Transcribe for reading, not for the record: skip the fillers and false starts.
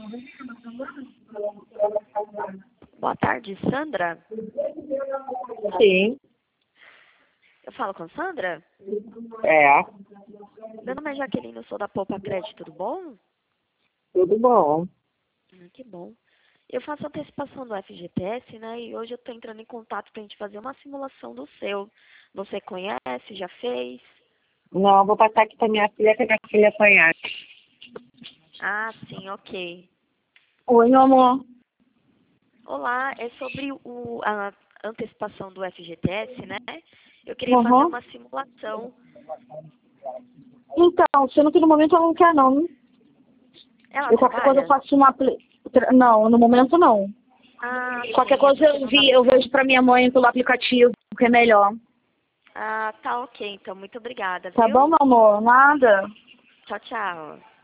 Boa tarde, Sandra. Sim, Eu falo com Sandra? é, Meu nome é Jaqueline, eu sou da Poupa Crédito, tudo bom? tudo bom. Que bom. Eu faço antecipação do FGTS, né? E hoje eu estou entrando em contato para a gente fazer uma simulação do seu. Você conhece? Já fez? Não, vou passar aqui pra minha filha, que a minha filha conhece. Ah, sim, ok. Oi, meu amor. Olá, é sobre a antecipação do FGTS, né? Eu queria fazer Uhum. uma simulação. Então, sendo que no momento ela não quer, não. Ela Eu qualquer coisa eu trabalha? faço uma... Não, no momento não. Ah, Qualquer sim, é coisa porque não dá. eu vejo pra minha mãe pelo aplicativo, que é melhor. Ah, tá ok, então. Muito obrigada, Tá bom, viu? meu amor? Nada. Tchau, tchau.